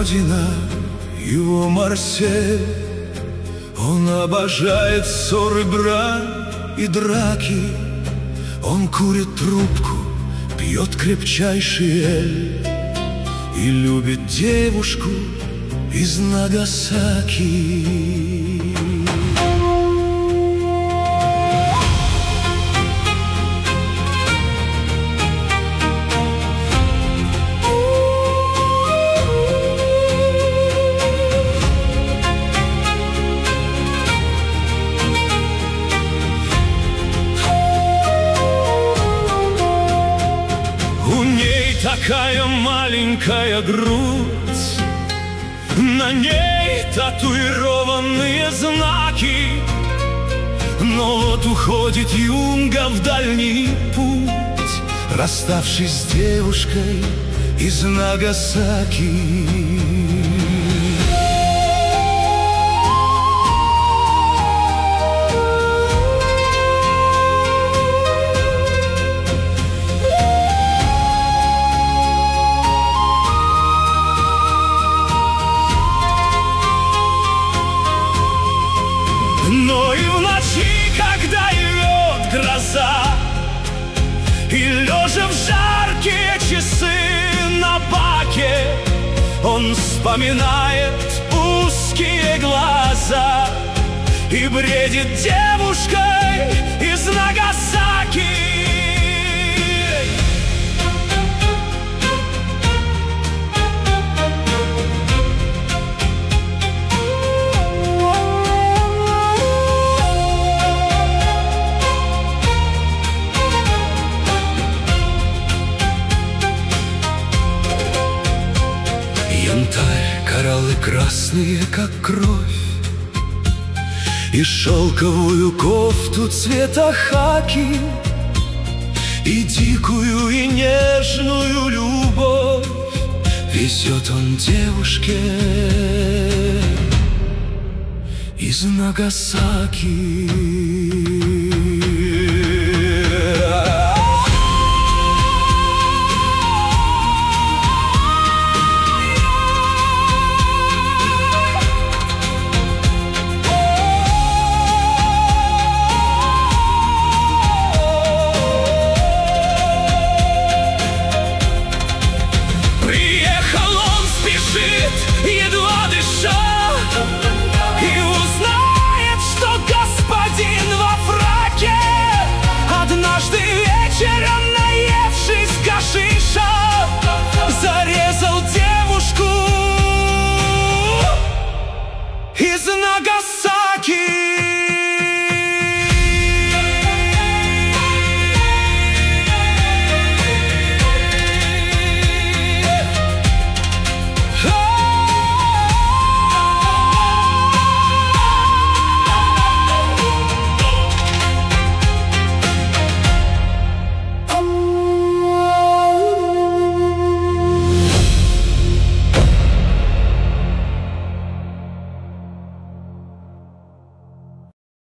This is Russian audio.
родина, его Марсель. Он обожает ссоры, брань и драки. Он курит трубку, пьет крепчайший эль и любит девушку из Нагасаки. У ней такая маленькая грудь, на ней татуированные знаки. Но вот уходит юнга в дальний путь, расставшись с девушкой из Нагасаки. Но и в ночи, когда идет гроза, и лежа в жаркие часы на баке, он вспоминает узкие глаза и бредит девушкой из Нагасаки. Янтарь, кораллы красные, как кровь, и шелковую кофту цвета хаки, и дикую и нежную любовь везет он девушке из Нагасаки.